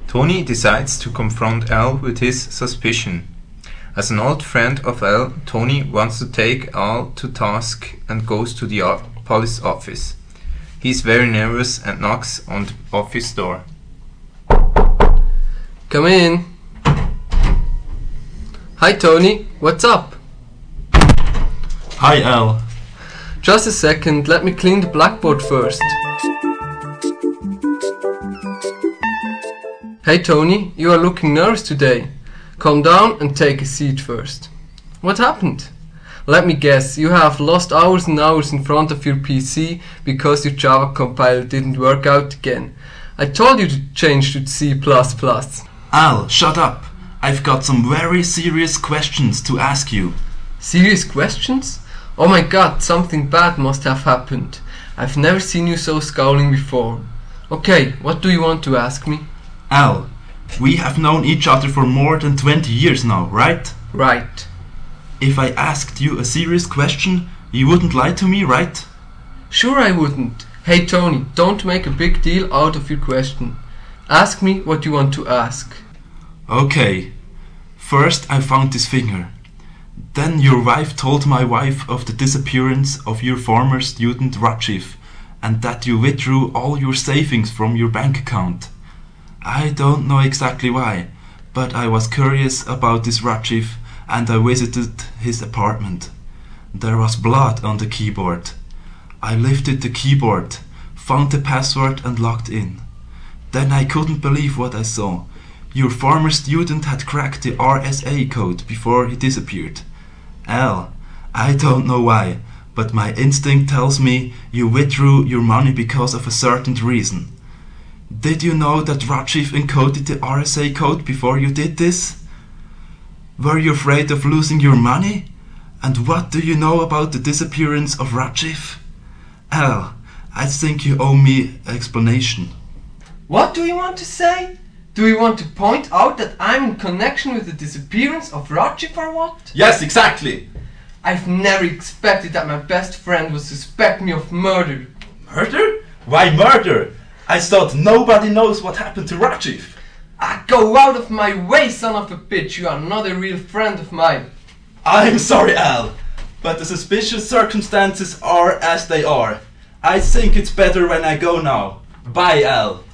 Tony decides to confront Al with his suspicion. As an old friend of Al, Tony wants to take Al to task and goes to the police office. He is very nervous and knocks on the office door. Come in. Hi Tony, what's up? Hi Al. Just a second, let me clean the blackboard first. Hey Tony, you are looking nervous today. Calm down and take a seat first. What happened? Let me guess, you have lost hours and hours in front of your PC because your Java compiler didn't work out again. I told you to change to C++. Al, shut up. I've got some very serious questions to ask you. Serious questions? Oh my god, something bad must have happened. I've never seen you so scowling before. Okay, what do you want to ask me? Al, we have known each other for more than 20 years now, right? Right. If I asked you a serious question, you wouldn't lie to me, right? Sure I wouldn't. Hey Tony, don't make a big deal out of your question. Ask me what you want to ask. Okay. First I found this finger. Then your wife told my wife of the disappearance of your former student Rajiv and that you withdrew all your savings from your bank account. I don't know exactly why, but I was curious about this Rajiv and I visited his apartment. There was blood on the keyboard. I lifted the keyboard, found the password and logged in. Then I couldn't believe what I saw. Your former student had cracked the RSA code before he disappeared. Al, I don't know why, but my instinct tells me you withdrew your money because of a certain reason. Did you know that Rajiv encoded the RSA code before you did this? Were you afraid of losing your money? And what do you know about the disappearance of Rajiv? Al, I think you owe me an explanation. What do you want to say? Do you want to point out that I'm in connection with the disappearance of Rajiv or what? Yes, exactly! I've never expected that my best friend would suspect me of murder. Murder? Why murder? I thought nobody knows what happened to Rajiv. Go out of my way, son of a bitch, you are not a real friend of mine. I'm sorry, Al, but the suspicious circumstances are as they are. I think it's better when I go now. Bye, Al.